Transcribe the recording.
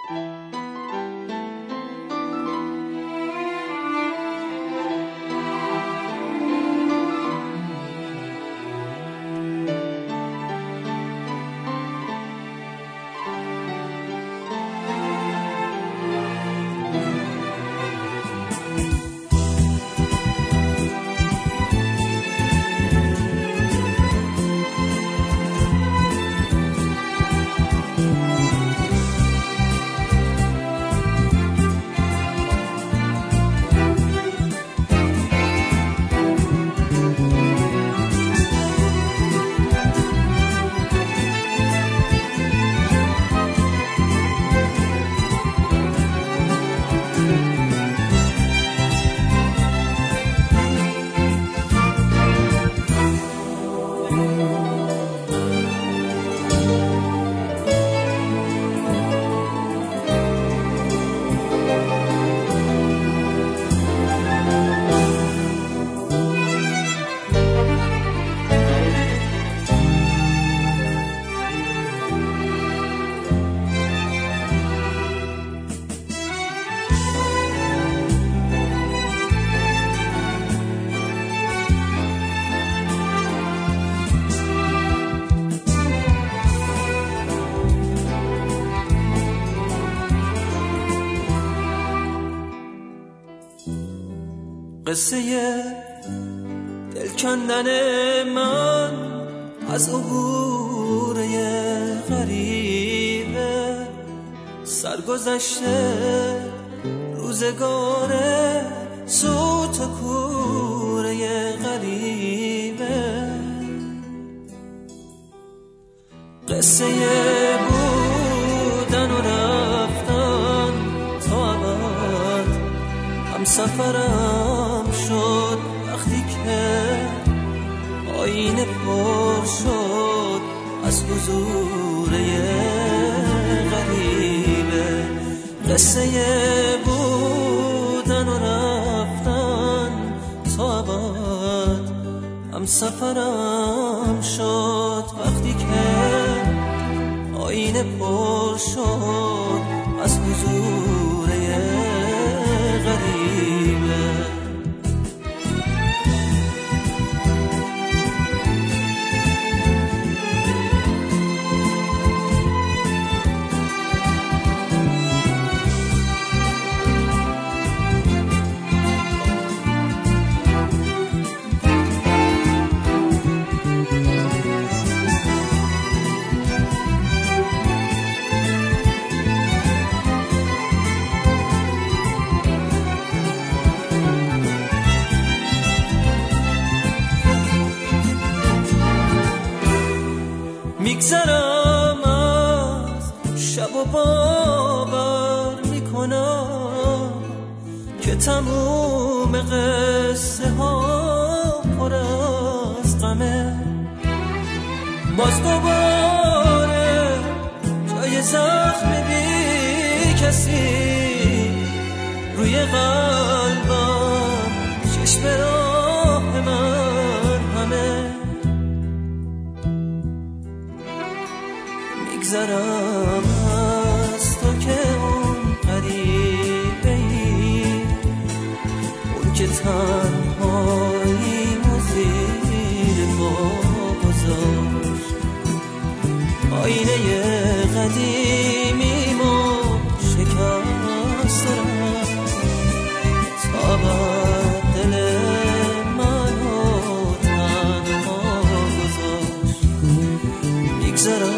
قصه دل کندن من از عبور غریبه، سرگذشته روزگار سوت و کوره غریبه. قصه بودن و رفتن تا ابد هم سفرم شد وقتی که آینه پر شد از حضور غریبه. قصه بودن و رفتن تا ابد هم سفرم شد وقتی که آینه پر شد از حضور غریبه. میگذرم از شب و باور میکنم که تموم قصه ها پر از غمه. باز دوباره جای زخم بی کسی روی قلبم چشم راه من همه. میگذرم از تو که اون غریبه ای، اون که تنهایی و زیر ما گذاشت آینه قدیمی ما شکست رفت تا بر دل منو تنها گذاشت. میگذرم